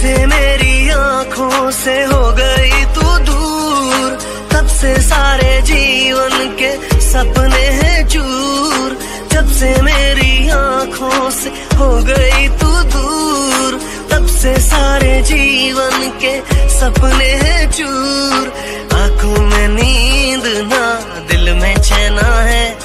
से मेरी आंखों से हो गई तू दूर, तब से सारे जीवन के सपने हैं चूर। जब से मेरी आंखों से हो गई तू दूर, तब से सारे जीवन के सपने हैं चूर। आंखों में नींद ना, दिल में चैना है,